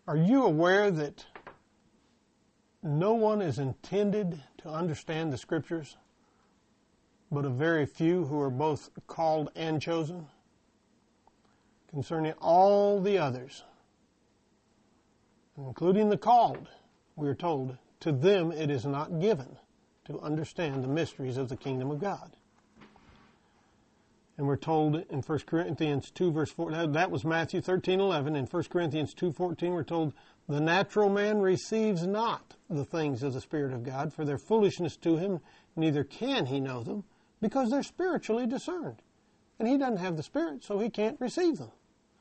Are you aware that no one is intended to understand the Scriptures, but a very few who are both called and chosen? Concerning all the others, including the called, we are told, to them it is not given to understand the mysteries of the kingdom of God. And we're told in 1 Corinthians 2 verse 4, that was Matthew 13:11. In 1 Corinthians 2:14 we're told, the natural man receives not the things of the Spirit of God, for their foolishness to him, neither can he know them, because they're spiritually discerned. And he doesn't have the Spirit, so he can't receive them.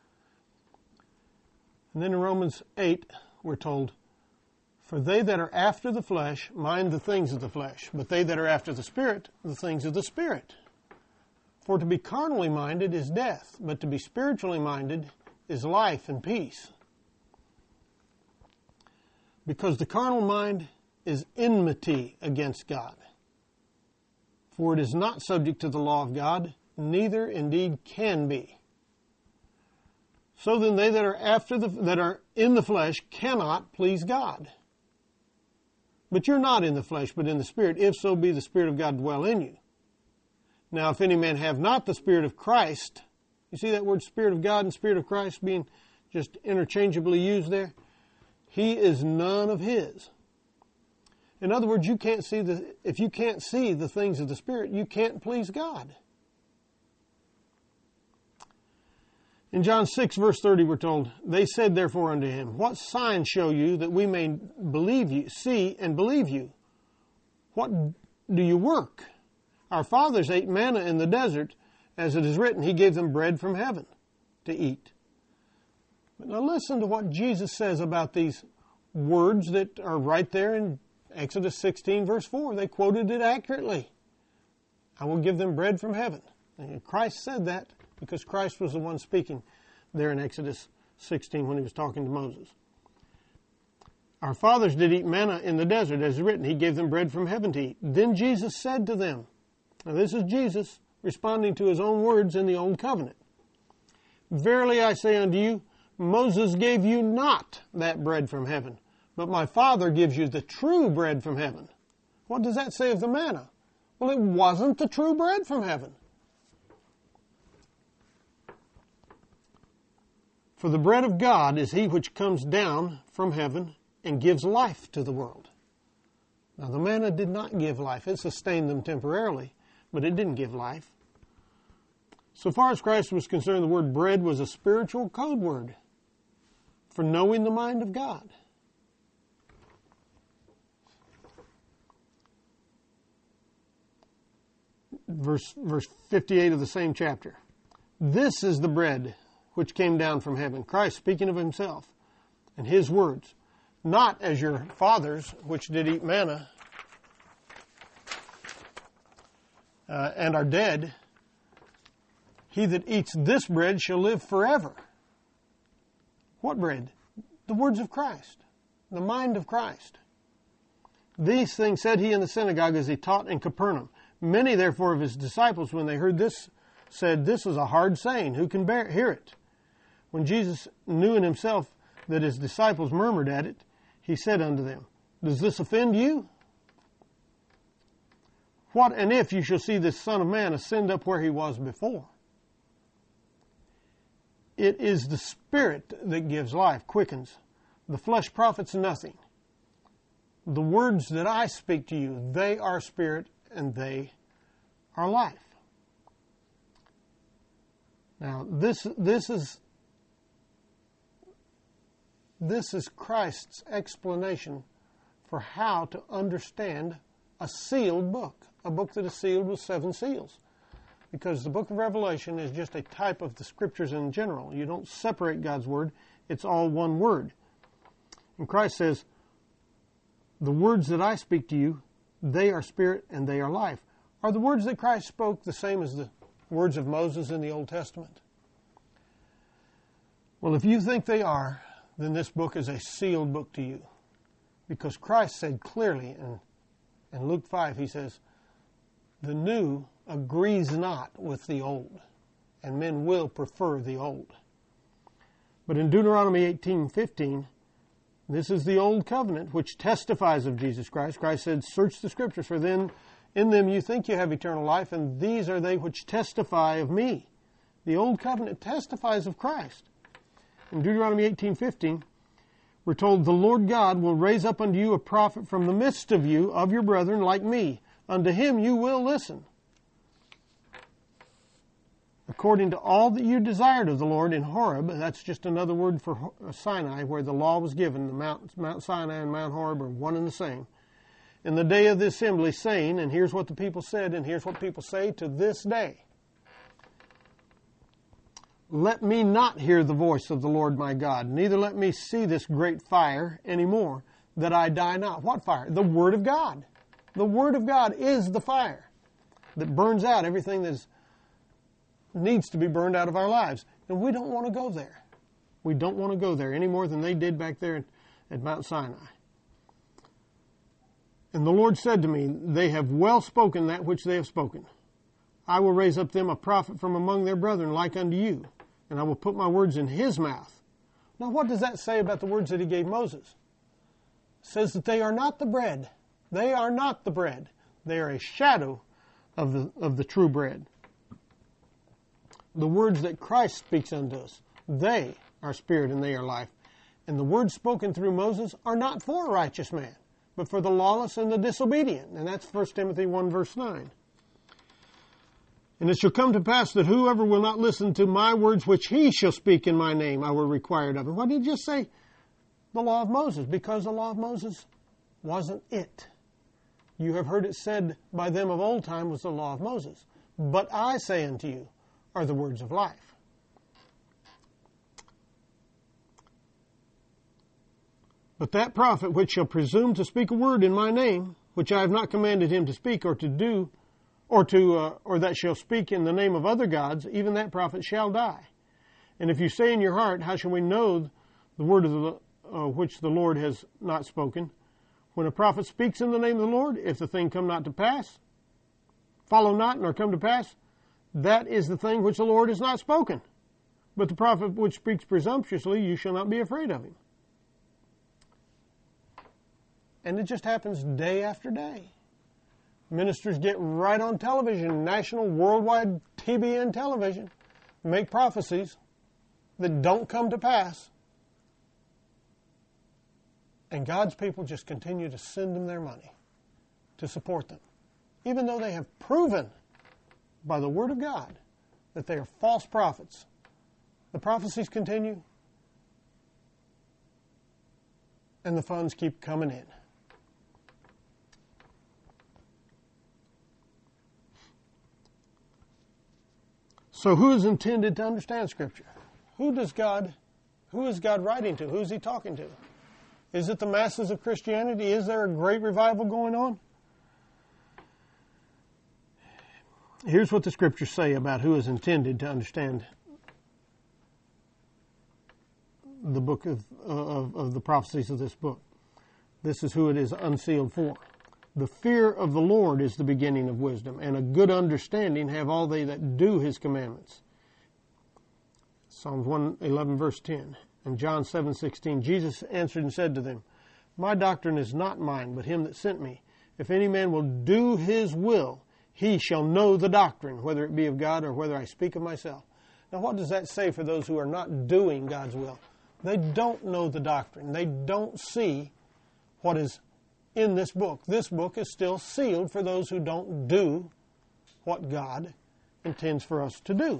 And then in Romans 8, we're told, for they that are after the flesh mind the things of the flesh, but they that are after the Spirit, the things of the Spirit. For to be carnally minded is death, but to be spiritually minded is life and peace. Because the carnal mind is enmity against God. For it is not subject to the law of God, neither indeed can be. So then they that are in the flesh cannot please God. But you're not in the flesh, but in the Spirit, if so be the Spirit of God dwell in you. Now, if any man have not the Spirit of Christ, you see that word Spirit of God and Spirit of Christ being just interchangeably used there? He is none of his. In other words, if you can't see the things of the Spirit, you can't please God. In John 6, verse 30, we're told, they said therefore unto him, what sign show you that we may believe you, see and believe you? What do you work? Our fathers ate manna in the desert, as it is written, he gave them bread from heaven to eat. But now listen to what Jesus says about these words that are right there in Exodus 16, verse 4. They quoted it accurately. I will give them bread from heaven. And Christ said that because Christ was the one speaking there in Exodus 16 when he was talking to Moses. Our fathers did eat manna in the desert, as is written, he gave them bread from heaven to eat. Then Jesus said to them, now this is Jesus responding to his own words in the Old Covenant. Verily I say unto you, Moses gave you not that bread from heaven, but my Father gives you the true bread from heaven. What does that say of the manna? Well, it wasn't the true bread from heaven. For the bread of God is he which comes down from heaven and gives life to the world. Now the manna did not give life. It sustained them temporarily, but it didn't give life. So far as Christ was concerned, the word bread was a spiritual code word for knowing the mind of God. Verse 58 of the same chapter. This is the bread which came down from heaven. Christ speaking of himself and his words. Not as your fathers, which did eat manna and are dead. He that eats this bread shall live forever. What bread? The words of Christ. The mind of Christ. These things said he in the synagogue as he taught in Capernaum. Many therefore of his disciples, when they heard this, said, this is a hard saying. Who can hear it? When Jesus knew in himself that his disciples murmured at it, he said unto them, does this offend you? What and if you shall see this Son of Man ascend up where he was before? It is the Spirit that gives life, quickens. The flesh profits nothing. The words that I speak to you, they are spirit and they are life. Now, this is Christ's explanation for how to understand a sealed book, a book that is sealed with 7 seals. Because the book of Revelation is just a type of the Scriptures in general. You don't separate God's Word. It's all one word. And Christ says, the words that I speak to you, they are spirit and they are life. Are the words that Christ spoke the same as the words of Moses in the Old Testament? Well, if you think they are, then this book is a sealed book to you. Because Christ said clearly in Luke 5, he says, the new agrees not with the old, and men will prefer the old. But in Deuteronomy 18:15, This is the old covenant which testifies of Jesus Christ. Christ said, search the Scriptures, for then in them you think you have eternal life, and these are they which testify of me. The old covenant testifies of Christ. In Deuteronomy 18:15, we're told, the Lord God will raise up unto you a prophet from the midst of you, of your brethren, like me. Unto him you will listen, according to all that you desired of the Lord in Horeb. That's just another word for Sinai, where the law was given. The Mount Sinai and Mount Horeb are one and the same. In the day of the assembly, saying, and here's what the people said, and here's what people say to this day, let me not hear the voice of the Lord my God, neither let me see this great fire any more, that I die not. What fire? The Word of God. The Word of God is the fire that burns out everything that needs to be burned out of our lives. And we don't want to go there. We don't want to go there any more than they did back there at Mount Sinai. And the Lord said to me, they have well spoken that which they have spoken. I will raise up them a prophet from among their brethren like unto you, and I will put my words in his mouth. Now what does that say about the words that he gave Moses? It says that they are not the bread. They are not the bread. They are a shadow of the true bread. The words that Christ speaks unto us, they are spirit and they are life. And the words spoken through Moses are not for a righteous man, but for the lawless and the disobedient. And that's 1 Timothy 1 verse 9. And it shall come to pass that whoever will not listen to my words which he shall speak in my name, I will require of him. Why did he just say the law of Moses? Because the law of Moses wasn't it. You have heard it said by them of old time was the law of Moses. But I say unto you are the words of life. But that prophet which shall presume to speak a word in my name, which I have not commanded him to speak or to do, or that shall speak in the name of other gods, even that prophet shall die. And if you say in your heart, how shall we know the word of which the Lord has not spoken? When a prophet speaks in the name of the Lord, if the thing come not to pass, follow not nor come to pass, that is the thing which the Lord has not spoken. But the prophet which speaks presumptuously, you shall not be afraid of him. And it just happens day after day. Ministers get right on television, national, worldwide TBN television, make prophecies that don't come to pass. And God's people just continue to send them their money to support them, even though they have proven by the Word of God that they are false prophets. The prophecies continue, and the funds keep coming in. So who is intended to understand Scripture? Who is God writing to? Who is he talking to? Is it the masses of Christianity? Is there a great revival going on? Here's what the Scriptures say about who is intended to understand the book of the prophecies of this book. This is who it is unsealed for. The fear of the Lord is the beginning of wisdom, and a good understanding have all they that do his commandments. Psalms 111 verse 10. And John 7:16, Jesus answered and said to them, my doctrine is not mine, but him that sent me. If any man will do his will, he shall know the doctrine, whether it be of God or whether I speak of myself. Now what does that say for those who are not doing God's will? They don't know the doctrine. They don't see what is in this book. This book is still sealed for those who don't do what God intends for us to do.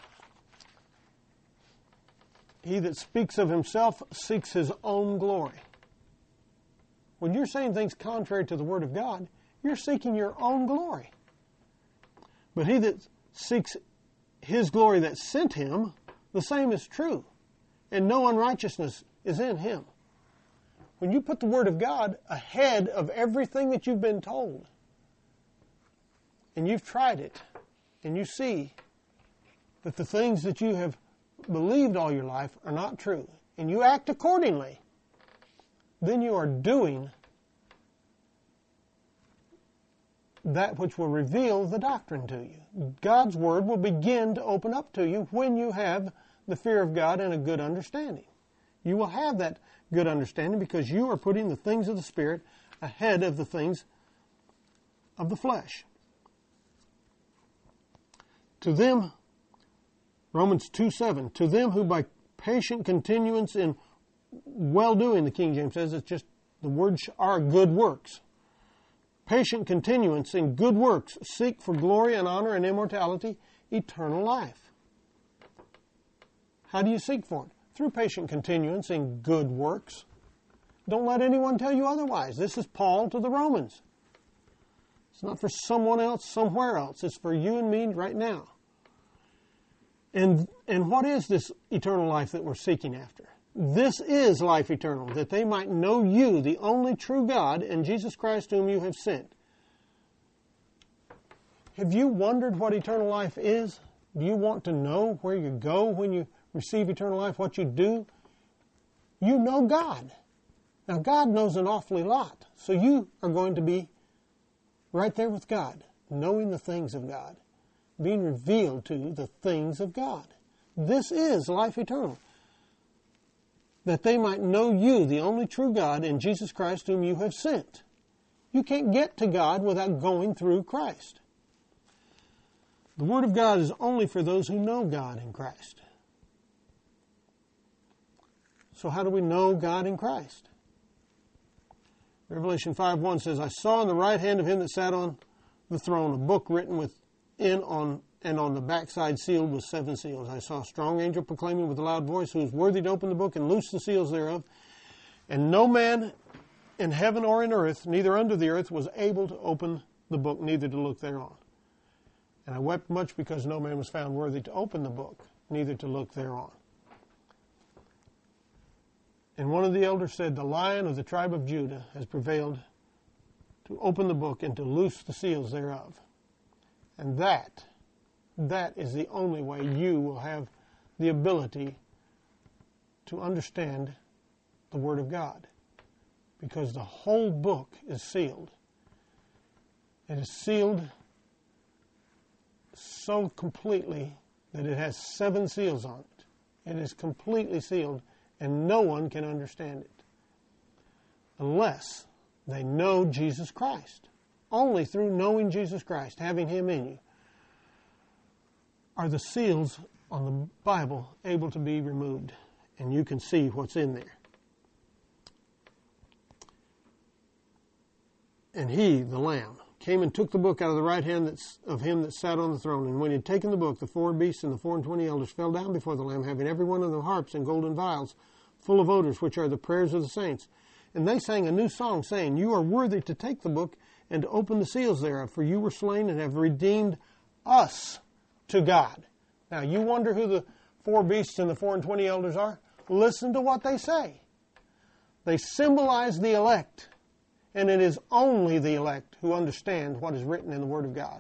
He that speaks of himself seeks his own glory. When you're saying things contrary to the Word of God, you're seeking your own glory. But he that seeks his glory that sent him, the same is true, and no unrighteousness is in him. When you put the Word of God ahead of everything that you've been told, and you've tried it, and you see that the things that you have believed all your life are not true, and you act accordingly, then you are doing that which will reveal the doctrine to you. God's Word will begin to open up to you when you have the fear of God and a good understanding. You will have that good understanding because you are putting the things of the Spirit ahead of the things of the flesh. To them, Romans 2:7, to them who by patient continuance in well-doing, the King James says, it's just the words are good works. Patient continuance in good works, seek for glory and honor and immortality, eternal life. How do you seek for it? Through patient continuance in good works. Don't let anyone tell you otherwise. This is Paul to the Romans. It's not for someone else, somewhere else. It's for you and me right now. And what is this eternal life that we're seeking after? This is life eternal, that they might know you, the only true God, and Jesus Christ whom you have sent. Have you wondered what eternal life is? Do you want to know where you go when you receive eternal life, what you do? You know God. Now, God knows an awfully lot, so you are going to be right there with God, knowing the things of God, being revealed to the things of God. This is life eternal, that they might know you, the only true God, and Jesus Christ whom you have sent. You can't get to God without going through Christ. The Word of God is only for those who know God in Christ. So how do we know God in Christ? Revelation 5:1 says, I saw in the right hand of him that sat on the throne a book written on the backside sealed with 7 seals. I saw a strong angel proclaiming with a loud voice, who is worthy to open the book and loose the seals thereof. And no man in heaven or in earth, neither under the earth, was able to open the book, neither to look thereon. And I wept much because no man was found worthy to open the book, neither to look thereon. And one of the elders said, the Lion of the tribe of Judah has prevailed to open the book and to loose the seals thereof. And that is the only way you will have the ability to understand the Word of God. Because the whole book is sealed. It is sealed so completely that it has 7 seals on it. It is completely sealed, and no one can understand it unless they know Jesus Christ. Only through knowing Jesus Christ, having Him in you, are the seals on the Bible able to be removed, and you can see what's in there. And He, the Lamb, came and took the book out of the right hand of him that sat on the throne. And when he had taken the book, the 4 beasts and the 24 elders fell down before the Lamb, having every one of them harps and golden vials, full of odors, which are the prayers of the saints. And they sang a new song, saying, You are worthy to take the book and to open the seals thereof, for you were slain and have redeemed us to God. Now, you wonder who the 4 beasts and the 24 elders are? Listen to what they say. They symbolize the elect. And it is only the elect who understand what is written in the Word of God.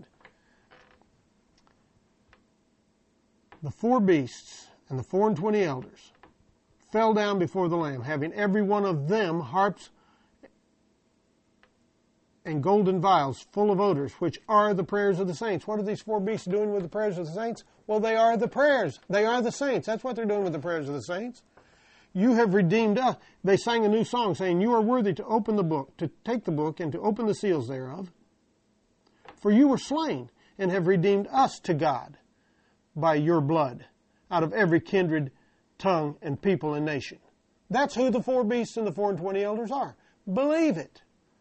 The 4 beasts and the 24 elders fell down before the Lamb, having every one of them harps and golden vials full of odors, which are the prayers of the saints. What are these 4 beasts doing with the prayers of the saints? Well, they are the prayers. They are the saints. That's what they're doing with the prayers of the saints. You have redeemed us. They sang a new song saying, You are worthy to open the book, to take the book, and to open the seals thereof. For you were slain, and have redeemed us to God by your blood, out of every kindred, tongue, and people and nation. That's who the 4 beasts and the 24 elders are. Believe it.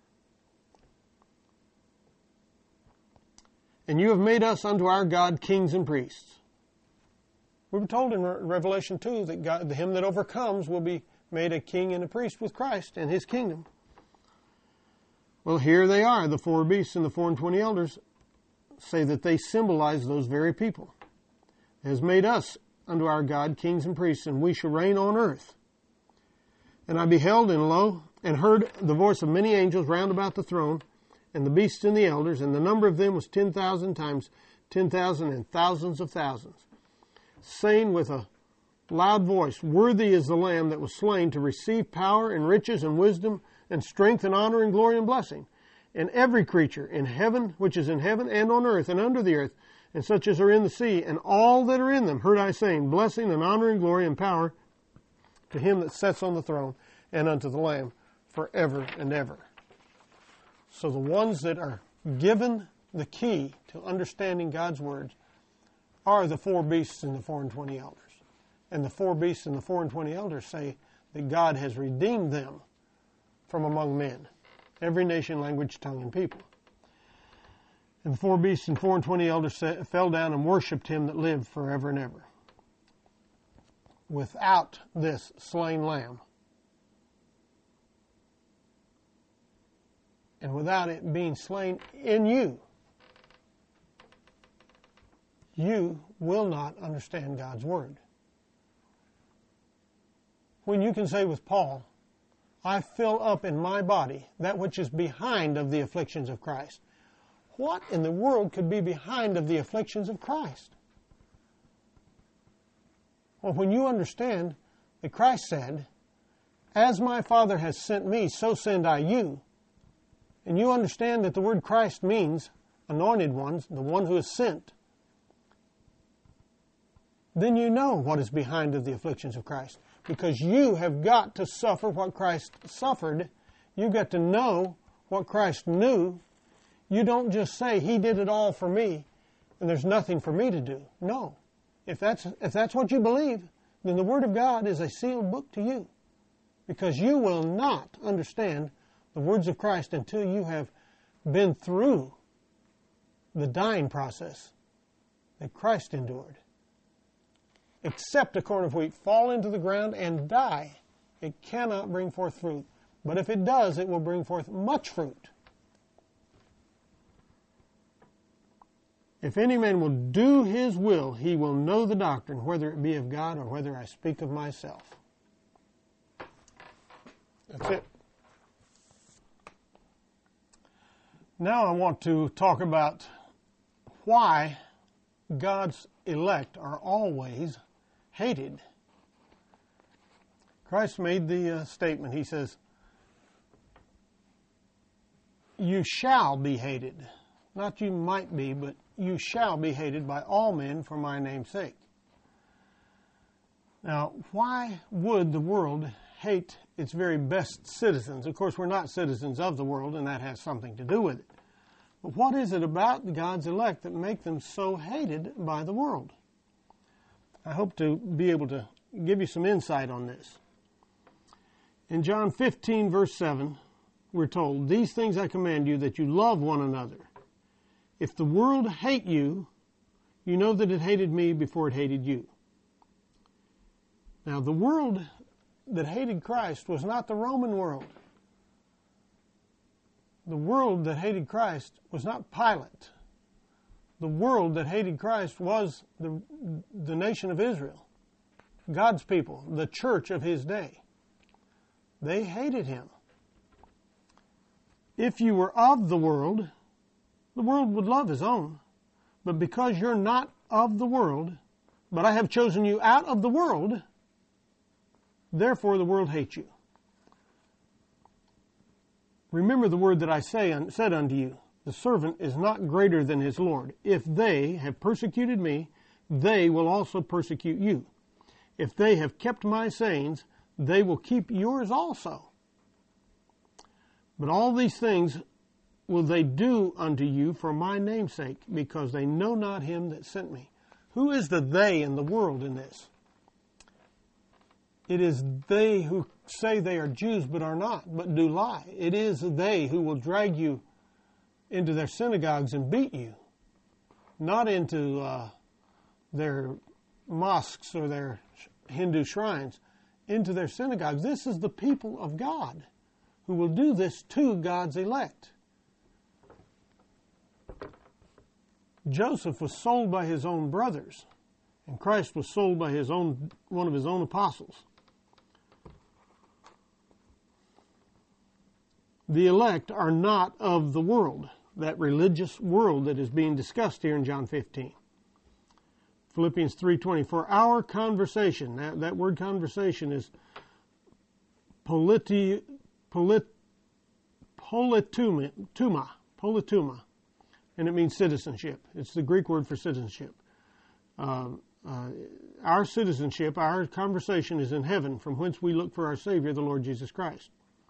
And you have made us unto our God kings and priests. We were told in Revelation 2 that God, him that overcomes will be made a king and a priest with Christ and His kingdom. Well, here they are. The 4 beasts and the 24 elders say that they symbolize those very people. He has made us unto our God kings and priests, and we shall reign on earth. And I beheld, and lo, and heard the voice of many angels round about the throne, and the beasts and the elders, and the number of them was 10,000 times 10,000 and thousands of thousands, saying with a loud voice, Worthy is the Lamb that was slain to receive power and riches and wisdom and strength and honor and glory and blessing. And every creature in heaven, which is in heaven and on earth and under the earth, and such as are in the sea, and all that are in them, heard I saying, Blessing and honor and glory and power to him that sits on the throne and unto the Lamb forever and ever. So the ones that are given the key to understanding God's words are the 4 beasts and the 4 and 20 elders. And the 4 beasts and the 4 and 20 elders say that God has redeemed them from among men, every nation, language, tongue, and people. And the 4 beasts and 4 and 20 elders fell down and worshipped him that lived forever and ever. Without this slain lamb, and without it being slain in you, you will not understand God's word. When you can say with Paul, I fill up in my body that which is behind of the afflictions of Christ. What in the world could be behind of the afflictions of Christ? Well, when you understand that Christ said, as my Father has sent me, so send I you, and you understand that the word Christ means anointed ones, the one who is sent, then you know what is behind of the afflictions of Christ. Because you have got to suffer what Christ suffered. You've got to know what Christ knew. You don't just say, he did it all for me, and there's nothing for me to do. No. If that's what you believe, then the Word of God is a sealed book to you. Because you will not understand the words of Christ until you have been through the dying process that Christ endured. Except a corn of wheat fall into the ground and die, it cannot bring forth fruit. But if it does, it will bring forth much fruit. If any man will do his will, he will know the doctrine, whether it be of God or whether I speak of myself. That's it. Now I want to talk about why God's elect are always hated. Christ made the statement. He says, you shall be hated. Not you might be, but you shall be hated by all men for my name's sake. Now, why would the world hate its very best citizens? Of course, we're not citizens of the world, and that has something to do with it. But what is it about God's elect that make them so hated by the world? I hope to be able to give you some insight on this. In John 15, verse 7, we're told, these things I command you, that you love one another. If the world hate you, you know that it hated me before it hated you. Now, the world that hated Christ was not the Roman world. The world that hated Christ was not Pilate. The world that hated Christ was the nation of Israel, God's people, the church of his day. They hated him. If you were of the world would love his own. But because you're not of the world, but I have chosen you out of the world, therefore the world hates you. Remember the word that I said unto you, the servant is not greater than his Lord. If they have persecuted me, they will also persecute you. If they have kept my sayings, they will keep yours also. But all these things will they do unto you for my name's sake, because they know not him that sent me. Who is the they in the world in this? It is they who say they are Jews but are not, but do lie. It is they who will drag you into their synagogues and beat you, not into their mosques or their Hindu shrines, into their synagogues. This is the people of God who will do this to God's elect. Joseph was sold by his own brothers, and Christ was sold by one of his own apostles. The elect are not of the world, that religious world that is being discussed here in John 15. Philippians 3:20, for our conversation, that word conversation is polituma, and it means citizenship. It's the Greek word for citizenship. Our citizenship, our conversation is in heaven, from whence we look for our Savior, the Lord Jesus Christ.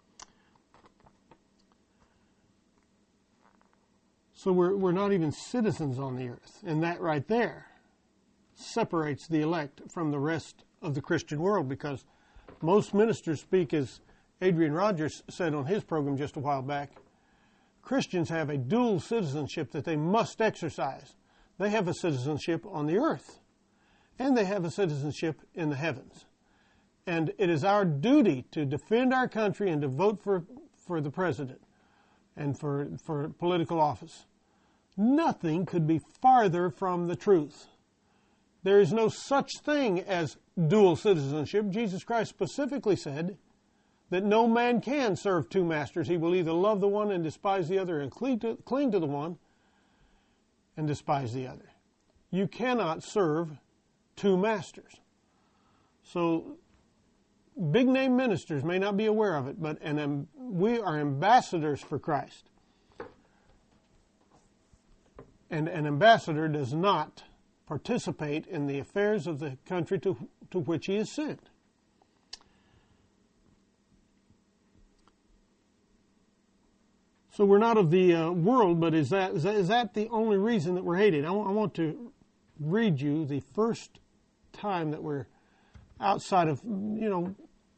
So we're not even citizens on the earth. And that right there separates the elect from the rest of the Christian world, because most ministers speak, as Adrian Rogers said on his program just a while back, Christians have a dual citizenship that they must exercise. They have a citizenship on the earth, and they have a citizenship in the heavens. And it is our duty to defend our country and to vote for the president and for political office. Nothing could be farther from the truth. There is no such thing as dual citizenship. Jesus Christ specifically said that no man can serve two masters. He will either love the one and despise the other, and cling to the one and despise the other. You cannot serve two masters. So big name ministers may not be aware of it, but we are ambassadors for Christ. And an ambassador does not participate in the affairs of the country to which he is sent. So we're not of the world, but is that the only reason that we're hated? I want to read you the first time that we're outside of, the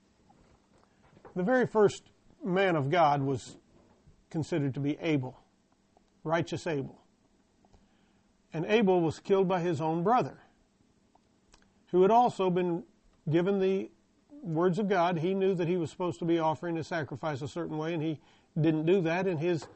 very first man of God was considered to be Abel, righteous Abel. And Abel was killed by his own brother, who had also been given the words of God. He knew that he was supposed to be offering a sacrifice a certain way, and he didn't do that, and his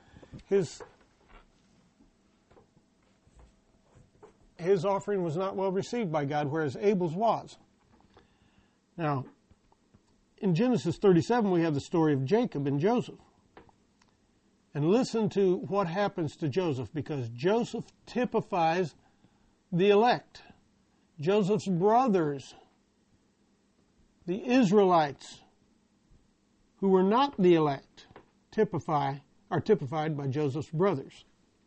offering was not well received by God, whereas Abel's was. Now, in Genesis 37, we have the story of Jacob and Joseph. And listen to what happens to Joseph, because Joseph typifies the elect. Joseph's brothers, the Israelites, who were not the elect, are typified by Joseph's brothers.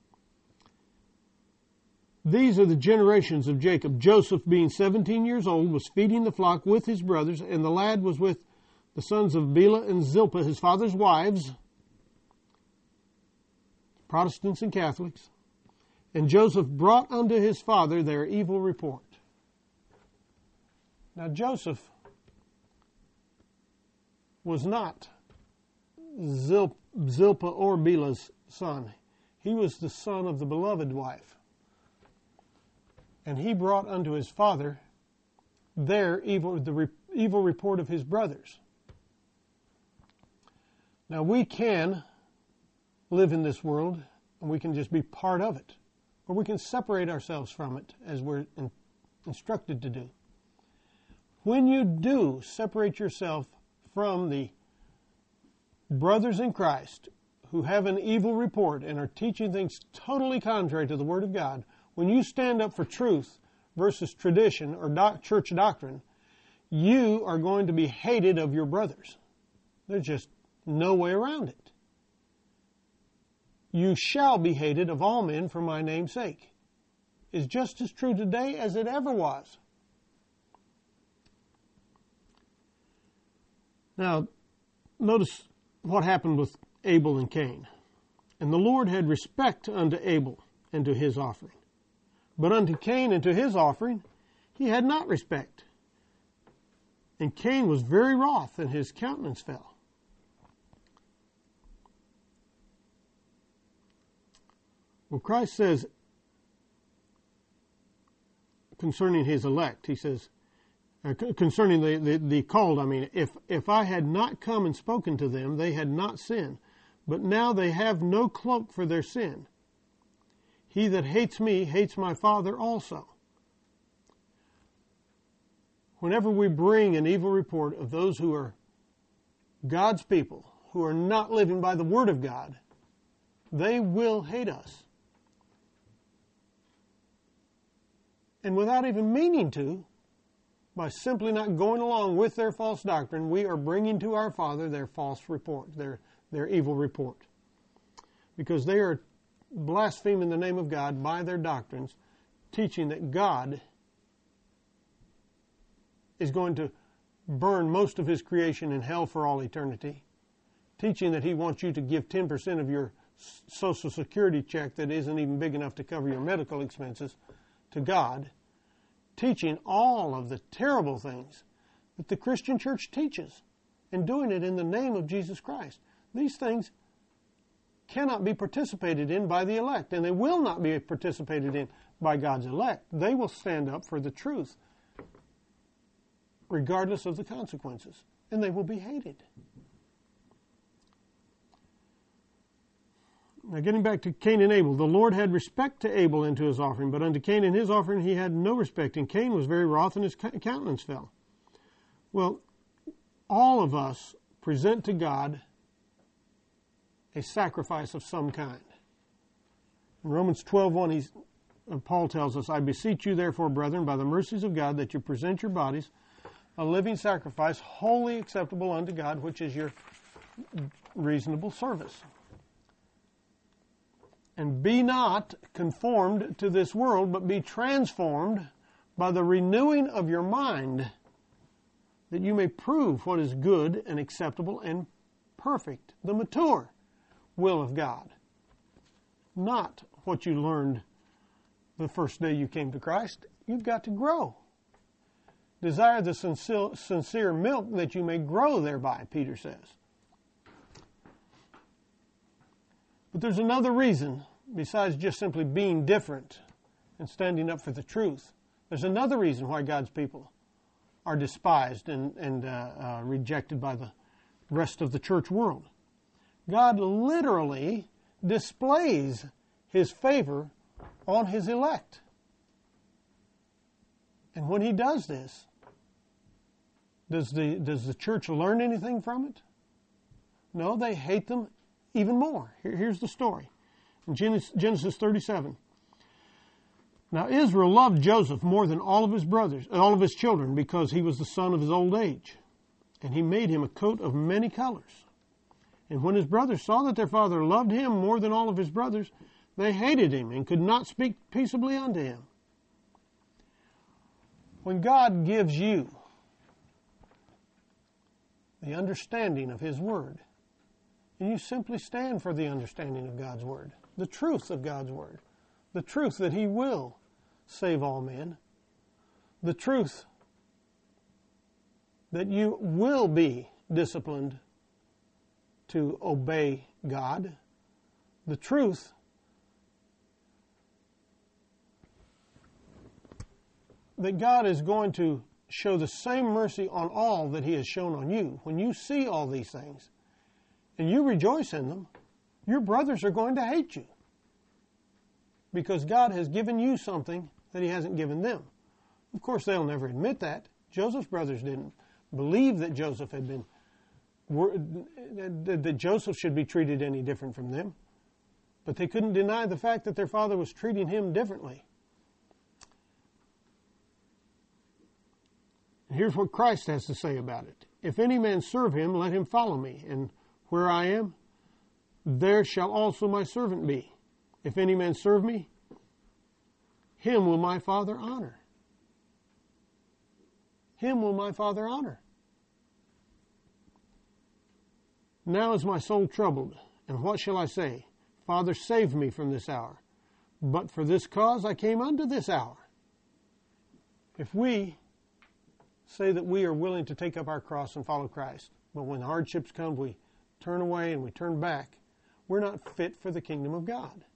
These are the generations of Jacob. Joseph, being 17 years old, was feeding the flock with his brothers, and the lad was with the sons of Bilhah and Zilpah, his father's wives, Protestants and Catholics. And Joseph brought unto his father their evil report. Now Joseph was not Zilpah or Bilhah's son. He was the son of the beloved wife. And he brought unto his father the evil report of his brothers. Now we can live in this world, and we can just be part of it, or we can separate ourselves from it, as we're instructed to do. When you do separate yourself from the brothers in Christ who have an evil report and are teaching things totally contrary to the Word of God, when you stand up for truth versus tradition or church doctrine, you are going to be hated of your brothers. There's just no way around it. You shall be hated of all men for my name's sake. It's just as true today as it ever was. Now, notice what happened with Abel and Cain. And the Lord had respect unto Abel and to his offering. But unto Cain and to his offering he had not respect. And Cain was very wroth, and his countenance fell. Well, Christ says concerning his elect, he says, concerning the called, if I had not come and spoken to them, they had not sinned. But now they have no cloak for their sin. He that hates me hates my Father also. Whenever we bring an evil report of those who are God's people, who are not living by the Word of God, they will hate us. And without even meaning to, by simply not going along with their false doctrine, we are bringing to our Father their false report, their evil report. Because they are blaspheming the name of God by their doctrines, teaching that God is going to burn most of his creation in hell for all eternity, teaching that he wants you to give 10% of your Social Security check that isn't even big enough to cover your medical expenses to God, teaching all of the terrible things that the Christian church teaches, and doing it in the name of Jesus Christ. These things cannot be participated in by the elect, and they will not be participated in by God's elect. They will stand up for the truth, regardless of the consequences, and they will be hated. Now, getting back to Cain and Abel, the Lord had respect to Abel and to his offering, but unto Cain and his offering he had no respect, and Cain was very wroth, and his countenance fell. Well, all of us present to God a sacrifice of some kind. In Romans 12:1, Paul tells us, I beseech you therefore, brethren, by the mercies of God, that you present your bodies a living sacrifice, wholly acceptable unto God, which is your reasonable service. And be not conformed to this world, but be transformed by the renewing of your mind, that you may prove what is good and acceptable and perfect, the mature will of God. Not what you learned the first day you came to Christ. You've got to grow. Desire the sincere milk that you may grow thereby, Peter says. But there's another reason, besides just simply being different and standing up for the truth. There's another reason why God's people are despised and rejected by the rest of the church world. God literally displays his favor on his elect. And when he does this, does the church learn anything from it? No, they hate them even more. Here's the story. In Genesis 37. Now Israel loved Joseph more than all of his brothers, all of his children, because he was the son of his old age. And he made him a coat of many colors. And when his brothers saw that their father loved him more than all of his brothers, they hated him and could not speak peaceably unto him. When God gives you the understanding of his word, and you simply stand for the understanding of God's word, the truth of God's word, the truth that he will save all men, the truth that you will be disciplined to obey God, the truth that God is going to show the same mercy on all that he has shown on you. When you see all these things and you rejoice in them, your brothers are going to hate you, because God has given you something that he hasn't given them. Of course, they'll never admit that. Joseph's brothers didn't believe that Joseph had been, that Joseph should be treated any different from them. But they couldn't deny the fact that their father was treating him differently. And here's what Christ has to say about it. If any man serve him, let him follow me. And where I am, there shall also my servant be. If any man serve me, him will my Father honor. Him will my Father honor. Now is my soul troubled, and what shall I say? Father, save me from this hour. But for this cause I came unto this hour. If we say that we are willing to take up our cross and follow Christ, but when hardships come, we turn away and we turn back, we're not fit for the kingdom of God.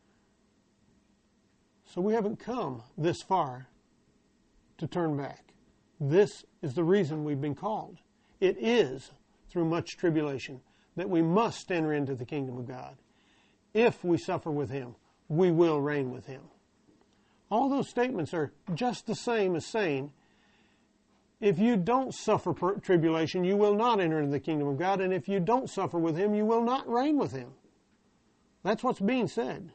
So we haven't come this far to turn back. This is the reason we've been called. It is through much tribulation that we must enter into the kingdom of God. If we suffer with him, we will reign with him. All those statements are just the same as saying, if you don't suffer tribulation, you will not enter into the kingdom of God, and if you don't suffer with him, you will not reign with him. That's what's being said.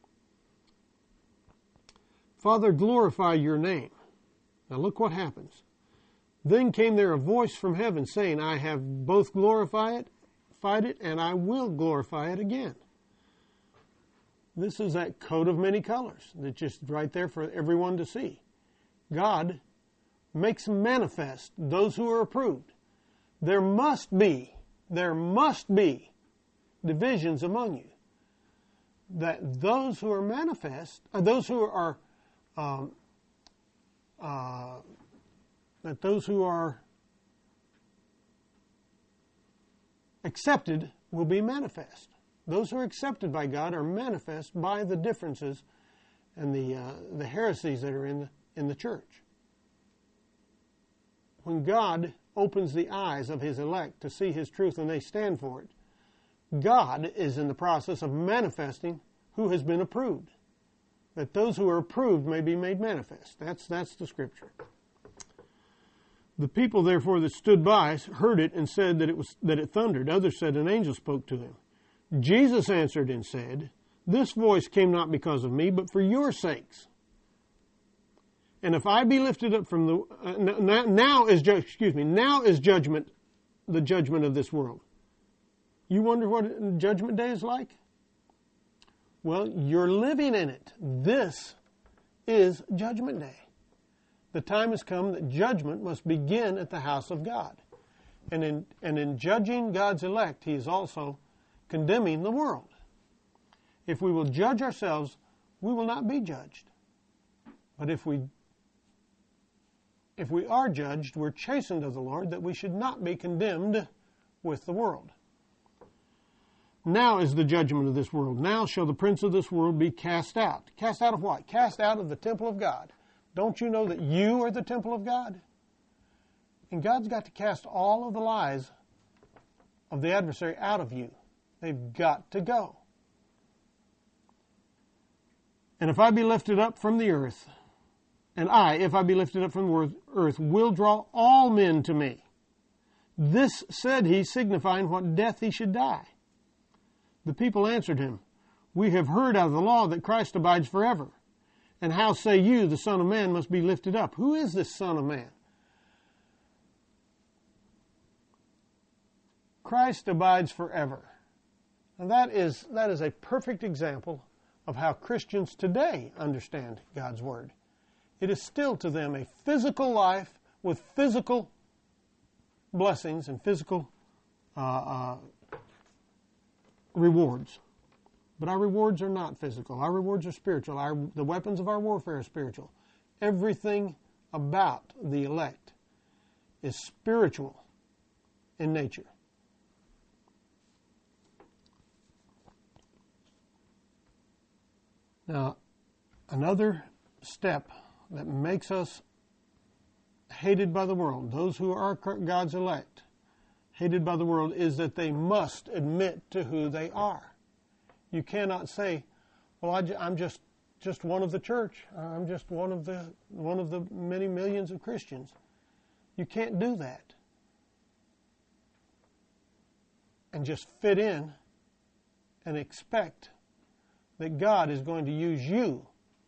Father, glorify your name. Now look what happens. Then came there a voice from heaven saying, I have both glorified it, and I will glorify it again. This is that coat of many colors that's just right there for everyone to see. God makes manifest those who are approved. There must be divisions among you. That those who are manifest, those who are accepted will be manifest. Those who are accepted by God are manifest by the differences and the heresies that are in the church. When God opens the eyes of His elect to see His truth and they stand for it, God is in the process of manifesting who has been approved, that those who are approved may be made manifest. That's the Scripture. The people, therefore, that stood by heard it and said that it thundered. Others said an angel spoke to him. Jesus answered and said, "This voice came not because of me, but for your sakes. And if I be lifted up from the now is judgment, the judgment of this world." You wonder what Judgment Day is like? Well, you're living in it. This is Judgment Day. The time has come that judgment must begin at the house of God. And in judging God's elect, He is also condemning the world. If we will judge ourselves, we will not be judged. But if we are judged, we're chastened of the Lord, that we should not be condemned with the world. Now is the judgment of this world. Now shall the prince of this world be cast out. Cast out of what? Cast out of the temple of God. Don't you know that you are the temple of God? And God's got to cast all of the lies of the adversary out of you. They've got to go. And if I be lifted up from the earth, and I, if I be lifted up from the earth, will draw all men to me. This said he, signifying what death he should die. The people answered him, "We have heard out of the law that Christ abides forever. And how say you, the Son of Man must be lifted up?" Who is this Son of Man? Christ abides forever. And that is a perfect example of how Christians today understand God's Word. It is still to them a physical life with physical blessings and physical rewards. But our rewards are not physical. Our rewards are spiritual. The weapons of our warfare are spiritual. Everything about the elect is spiritual in nature. Now, another step that makes us hated by the world, those who are God's elect, hated by the world, is that they must admit to who they are. You cannot say, "Well, I'm just one of the church. I'm just one of the many millions of Christians." You can't do that and just fit in and expect that God is going to use you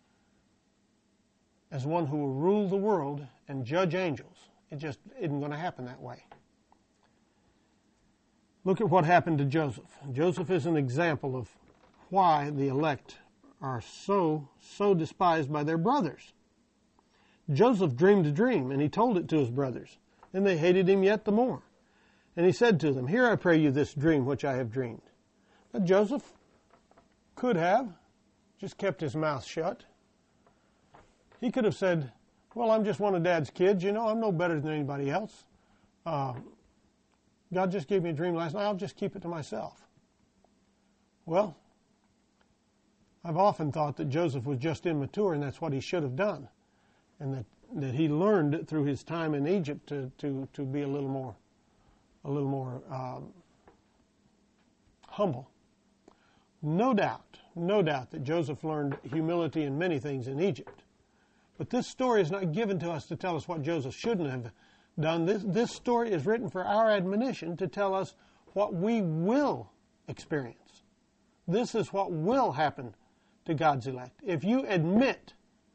as one who will rule the world and judge angels. It just isn't going to happen that way. Look at what happened to Joseph. Joseph is an example of why the elect are so despised by their brothers. Joseph dreamed a dream, and he told it to his brothers, and they hated him yet the more. And he said to them, "Hear, I pray you, this dream which I have dreamed." But Joseph could have just kept his mouth shut. He could have said, "Well, I'm just one of Dad's kids, I'm no better than anybody else. God just gave me a dream last night, I'll just keep it to myself." Well, I've often thought that Joseph was just immature, and that's what he should have done, and that he learned through his time in Egypt to be a little more humble. No doubt that Joseph learned humility in many things in Egypt. But this story is not given to us to tell us what Joseph shouldn't have done. This story is written for our admonition to tell us what we will experience. This is what will happen to God's elect. If you admit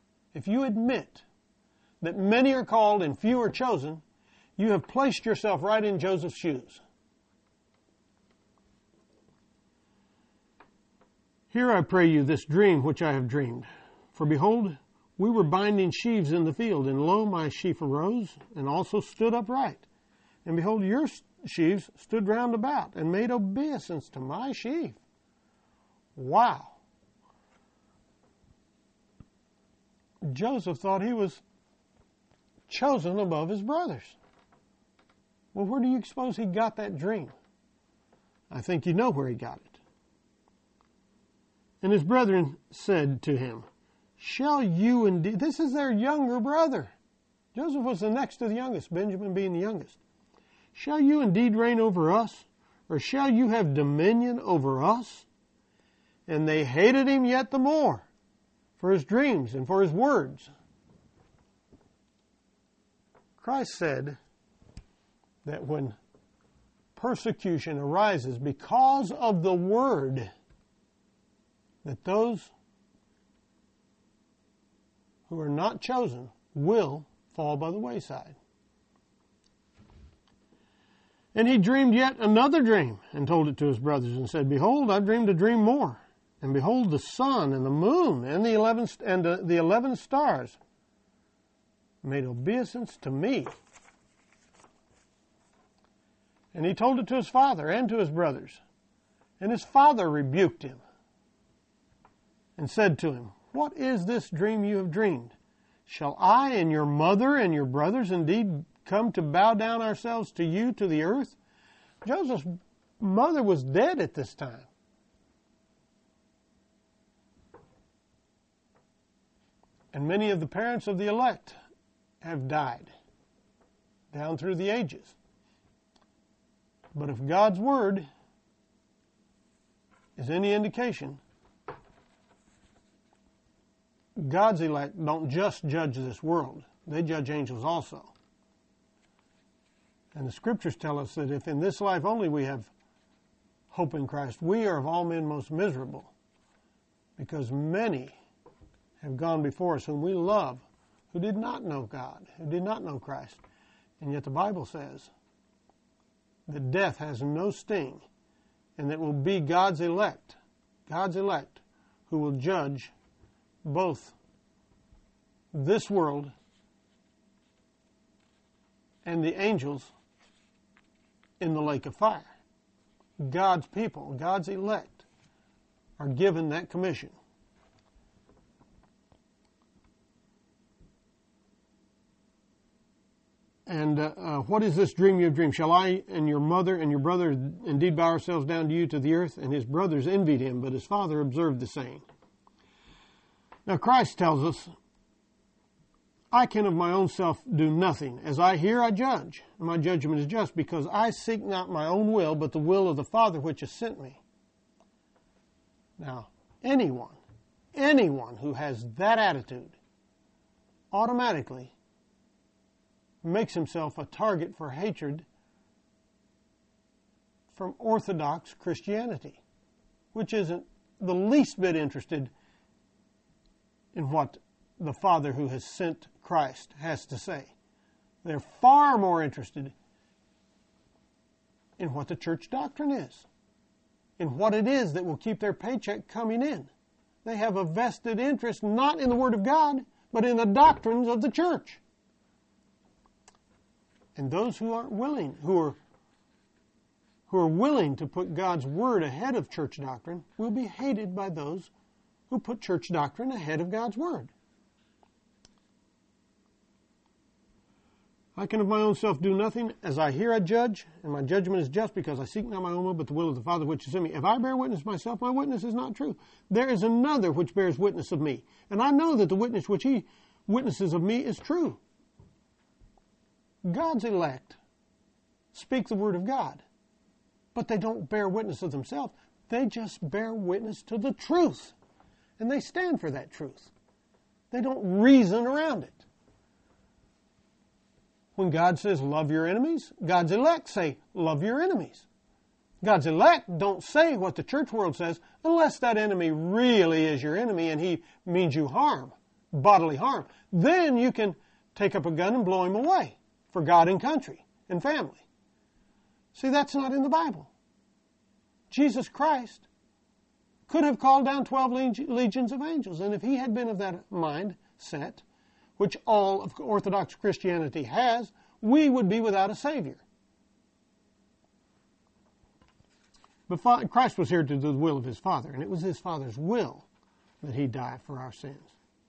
that many are called and few are chosen, you have placed yourself right in Joseph's shoes. "Hear, I pray you, this dream which I have dreamed. For behold, we were binding sheaves in the field, and lo, my sheaf arose, and also stood upright. And behold, your sheaves stood round about, and made obeisance to my sheaf. Wow. Joseph thought he was chosen above his brothers. Well, where do you suppose he got that dream? I think you know where he got it. And his brethren said to him, shall you indeed... This is their younger brother. Joseph was the next to the youngest, Benjamin being the youngest. Shall you indeed reign over us? Or shall you have dominion over us? And they hated him yet the more for his dreams and for his words. Christ said that when persecution arises because of the word, that those who are not chosen will fall by the wayside. And he dreamed yet another dream, and told it to his brothers, and said, behold, I've dreamed a dream more. And behold, the sun and the moon and the 11 stars made obeisance to me. And he told it to his father and to his brothers. And his father rebuked him and said to him, what is this dream you have dreamed? Shall I and your mother and your brothers indeed come to bow down ourselves to you to the earth? Joseph's mother was dead at this time. And many of the parents of the elect have died down through the ages. But if God's word is any indication, God's elect don't just judge this world. They judge angels also. And the scriptures tell us that if in this life only we have hope in Christ, we are of all men most miserable, because many have gone before us whom we love, who did not know God, who did not know Christ. And yet the Bible says that death has no sting, and that will be God's elect, who will judge both this world and the angels in the lake of fire. God's people, God's elect, are given that commission. And what is this dream you have dreamed? Shall I and your mother and your brother indeed bow ourselves down to you to the earth? And his brothers envied him, but his father observed the saying. Now Christ tells us, I can of my own self do nothing. As I hear, I judge. And my judgment is just, because I seek not my own will, but the will of the Father which has sent me. Now, anyone who has that attitude automatically makes himself a target for hatred from Orthodox Christianity, which isn't the least bit interested in what the Father who has sent Christ has to say. They're far more interested in what the church doctrine is, in what it is that will keep their paycheck coming in. They have a vested interest not in the Word of God, but in the doctrines of the church. And those who aren't willing, who are willing to put God's Word ahead of church doctrine, will be hated by those who put church doctrine ahead of God's Word. I can of my own self do nothing. As I hear, I judge, and my judgment is just, because I seek not my own will, but the will of the Father which is in me. If I bear witness myself, my witness is not true. There is another which bears witness of me, and I know that the witness which he witnesses of me is true. God's elect speak the Word of God, but they don't bear witness of themselves. They just bear witness to the truth, and they stand for that truth. They don't reason around it. When God says, love your enemies, God's elect say, love your enemies. God's elect don't say what the church world says, unless that enemy really is your enemy and he means you harm, bodily harm. Then you can take up a gun and blow him away for God and country and family. See, that's not in the Bible. Jesus Christ could have called down 12 legions of angels, and if he had been of that mind, set, which all of Orthodox Christianity has, we would be without a Savior. But Christ was here to do the will of his Father, and it was his Father's will that he die for our sins.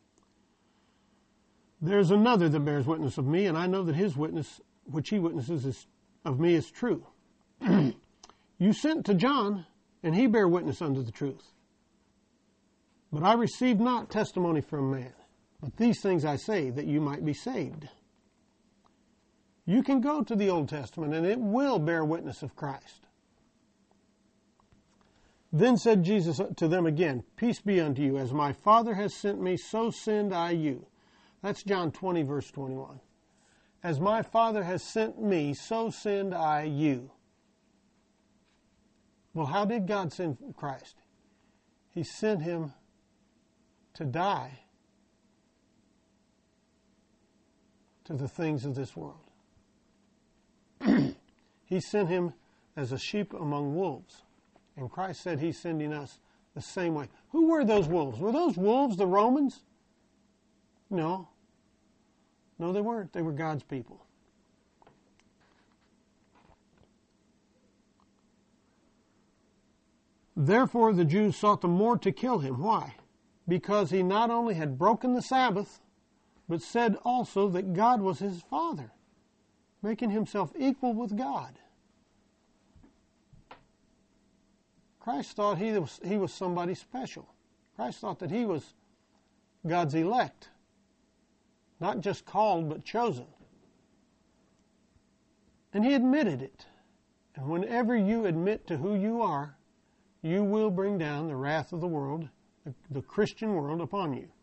There's another that bears witness of me, and I know that his witness, which he witnesses of me, is true. You sent to John, and he bare witness unto the truth. But I received not testimony from man. But these things I say, that you might be saved. You can go to the Old Testament, and it will bear witness of Christ. Then said Jesus to them again, Peace be unto you. As my Father has sent me, so send I you. That's John 20, verse 21. As my Father has sent me, so send I you. Well, how did God send Christ? He sent him to die to the things of this world. He sent him as a sheep among wolves. And Christ said he's sending us the same way. Who were those wolves? Were those wolves the Romans? No. No, they weren't. They were God's people. Therefore the Jews sought the more to kill him. Why? Because he not only had broken the Sabbath, but said also that God was his Father, making himself equal with God. Christ thought he was somebody special. Christ thought that he was God's elect, not just called but chosen. And he admitted it. And whenever you admit to who you are, you will bring down the wrath of the world, the Christian world, upon you.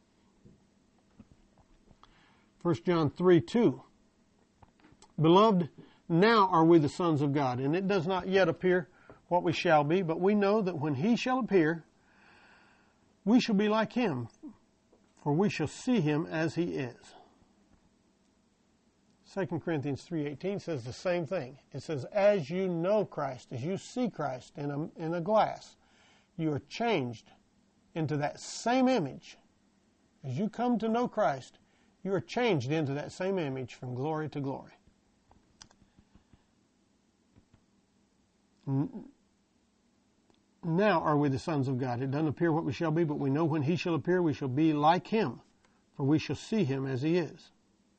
1 John 3:2. Beloved, now are we the sons of God, and it does not yet appear what we shall be, but we know that when he shall appear, we shall be like him, for we shall see him as he is. 2 Corinthians 3:18 says the same thing. It says, as you know Christ, as you see Christ in a glass, you are changed into that same image. As you come to know Christ, you are changed into that same image from glory to glory. Now are we the sons of God. It doesn't appear what we shall be, but we know when he shall appear, we shall be like him, for we shall see him as he is.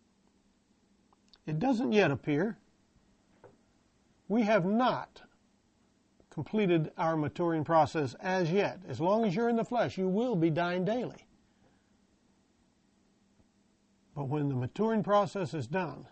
It doesn't yet appear. We have not completed our maturing process as yet. As long as you're in the flesh, you will be dying daily. But when the maturing process is done,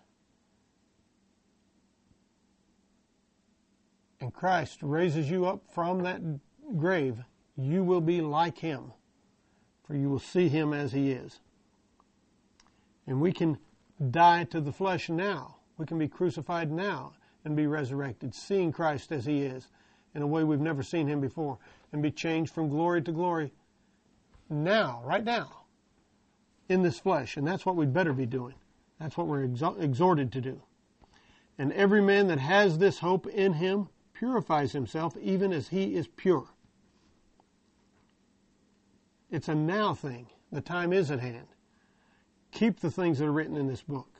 and Christ raises you up from that grave, you will be like him, for you will see him as he is. And we can die to the flesh now. We can be crucified now and be resurrected, seeing Christ as he is in a way we've never seen him before, and be changed from glory to glory now, right now, in this flesh. And that's what we'd better be doing. That's what we're exhorted to do. And every man that has this hope in him purifies himself even as he is pure. It's a now thing. The time is at hand. Keep the things that are written in this book.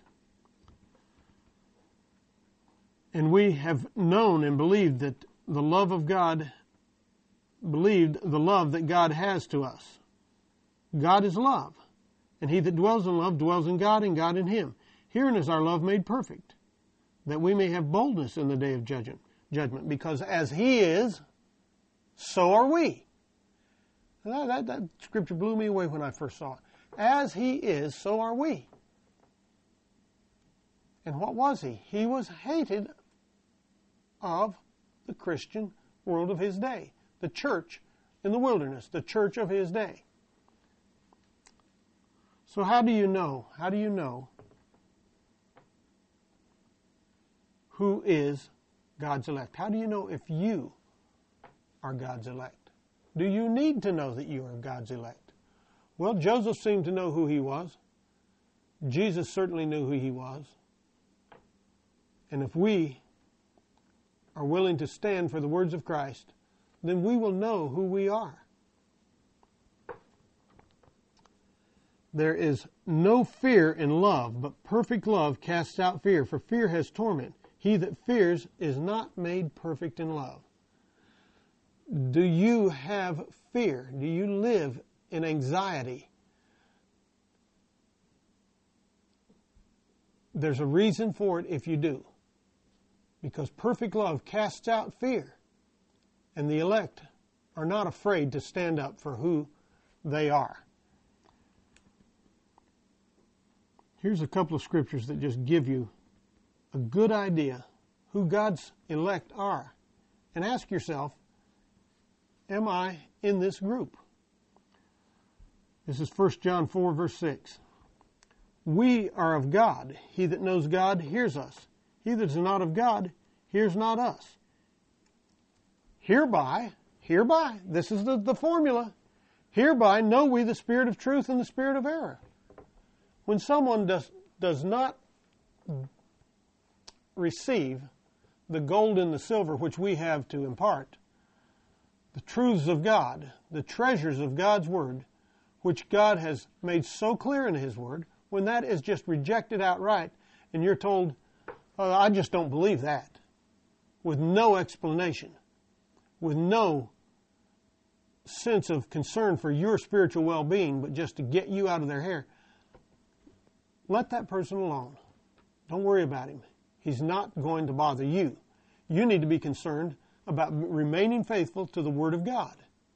And we have known and believed that the love of God, believed the love that God has to us. God is love. And he that dwells in love dwells in God, and God in him. Herein is our love made perfect, that we may have boldness in the day of judgment. Because as he is, so are we. That scripture blew me away when I first saw it. As he is, so are we. And what was he? He was hated of the Christian world of his day. The church in the wilderness, the church of his day. So how do you know? How do you know who is God's elect? How do you know if you are God's elect? Do you need to know that you are God's elect? Well, Joseph seemed to know who he was. Jesus certainly knew who he was. And if we are willing to stand for the words of Christ, then we will know who we are. there is no fear in love, but perfect love casts out fear, for fear has torment. He that fears is not made perfect in love. Do you have fear? Do you live in anxiety? There's a reason for it if you do. Because perfect love casts out fear. And the elect are not afraid to stand up for who they are. Here's a couple of scriptures that just give you a good idea who God's elect are. And ask yourself, am I in this group? This is 1 John 4, verse 6. We are of God. He that knows God hears us. He that is not of God hears not us. Hereby, this is the formula. Hereby know we the spirit of truth and the spirit of error. When someone does not receive the gold and the silver which we have to impart, the truths of God, the treasures of God's Word, which God has made so clear in His Word, when that is just rejected outright and you're told, oh, I just don't believe that, with no explanation, with no sense of concern for your spiritual well-being, but just to get you out of their hair, let that person alone. Don't worry about him. He's not going to bother you. You need to be concerned about remaining faithful to the Word of God.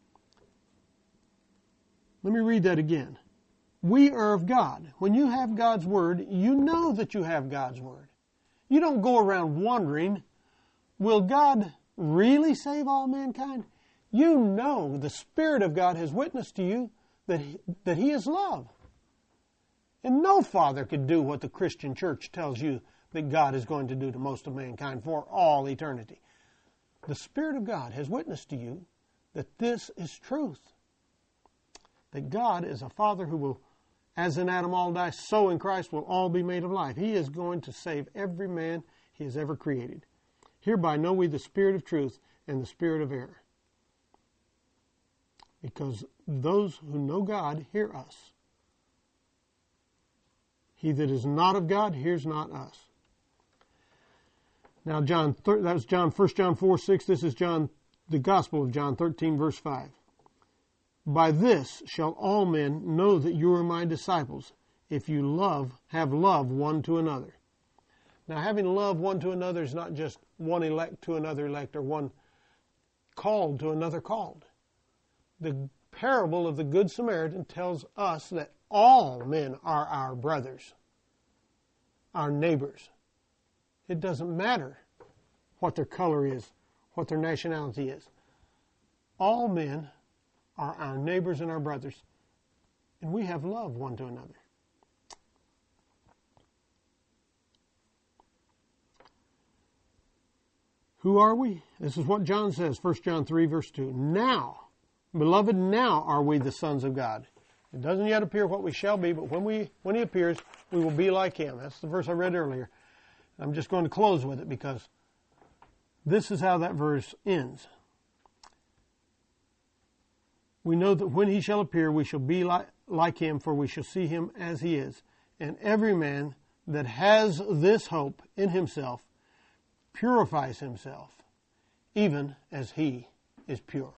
Let me read that again. We are of God. When you have God's Word, you know that you have God's Word. You don't go around wondering, will God really save all mankind? You know the Spirit of God has witnessed to you that He is love. And no father could do what the Christian church tells you that God is going to do to most of mankind for all eternity. The Spirit of God has witnessed to you that this is truth. That God is a Father who will, as in Adam all die, so in Christ will all be made of life. He is going to save every man He has ever created. Hereby know we the spirit of truth and the spirit of error. Because those who know God hear us. He that is not of God hears not us. Now, that was 1 John 4, 6. This is the Gospel of John 13, verse 5. By this shall all men know that you are my disciples, if you have love one to another. Now, having love one to another is not just one elect to another elect, or one called to another called. The parable of the Good Samaritan tells us that all men are our brothers, our neighbors. It doesn't matter what their color is, what their nationality is. All men are our neighbors and our brothers, and we have love one to another. Who are we? This is what John says, 1 John 3, verse 2. Now, beloved, now are we the sons of God. It doesn't yet appear what we shall be, but when He appears, we will be like Him. That's the verse I read earlier. I'm just going to close with it because this is how that verse ends. We know that when He shall appear, we shall be like Him, for we shall see Him as He is. And every man that has this hope in himself purifies himself, even as He is pure.